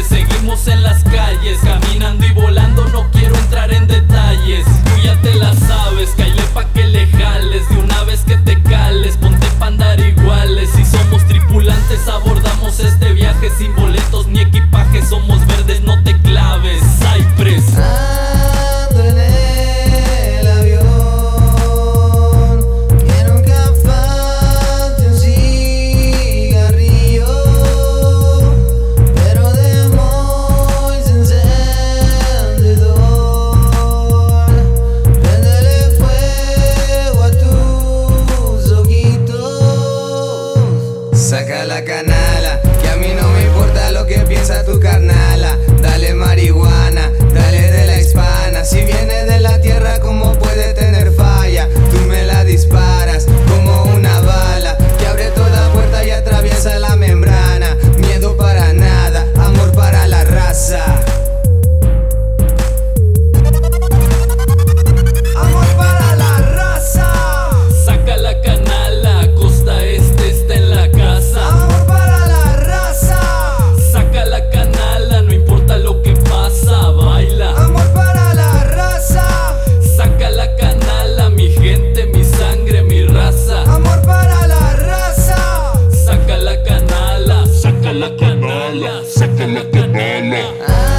Seguimos en las calles, caminando y volando, no quiero entrar en detalles. Tú ya te la sabes, caile pa' que le jales. De una vez que te cales, ponte pa' andar iguales. Si somos tripulantes, abordamos este viaje sin boletos ni equipaje. Somos verdes, no te claves, Cypress. Ando en el avión, que nunca falte un cigarrillo, pero de Mois encendedor, préndele fuego a tus ojitos. Saca la canala, que a mí no me importa lo que piensa tu carnala. Dale marihuana, dale de la hispana. Si viene de la tierra, ¿cómo puede tener falla? Tú me la disparas como una bala que abre toda puerta y atraviesa la membrana. Miedo para nada, amor para la raza. Amor para la raza. Saca la canala, costa este está en la casa. Amor para la raza. Saca la canala, no importa lo que pasa, baila. Amor para la raza. Saca la canala, mi gente, mi sangre, mi raza. Amor para la raza. Saca la canala, saca la canala, saca la canala.